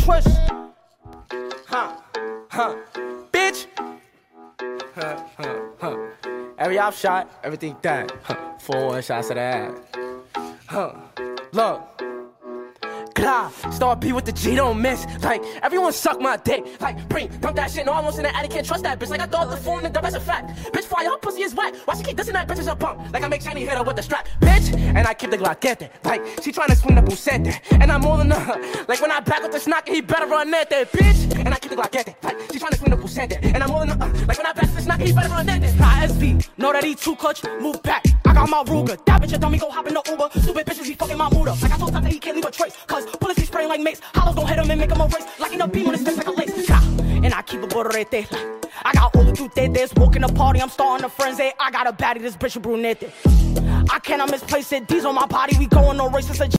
twist. Bitch. Every op shot, everything done. 4 shots of that. Look. Start B with the G, don't miss. Like, everyone suck my dick. Like, bring, dump that shit. No, I'm in the attic, can't trust that bitch. Like, I thought the phone and dump, that's a fact. Bitch, fire, her pussy is wet. Why she keep dissing that bitch is a bump? Like, I make Shiny hit her with the strap. Bitch, and I keep the Glock at that. Like, she tryna swing the bullshit. And I'm more than her. Like, when I back with the snock, he better run at that. Bitch, and I keep the Glock at that. Like, she tryna swing the bullshit. And I'm more than her. Like, when I back with the snock, he better run at that. ISB, know that he too clutch, move back. I got my Ruger. That bitch a dummy, go hop in the Uber. Stupid bitches be fucking my mood up. Like, I told Tucker he can't leave a trace. Cause bullets be spraying like mace. Hollows gon' hit him and make him a race. Like in a beam on his face like a lace. And I keep a borrete. I got all the tutetes. Walking the party, I'm starting a frenzy. I got a baddie, this bitch a brunette. I cannot misplace it. D's on my body, we going no races.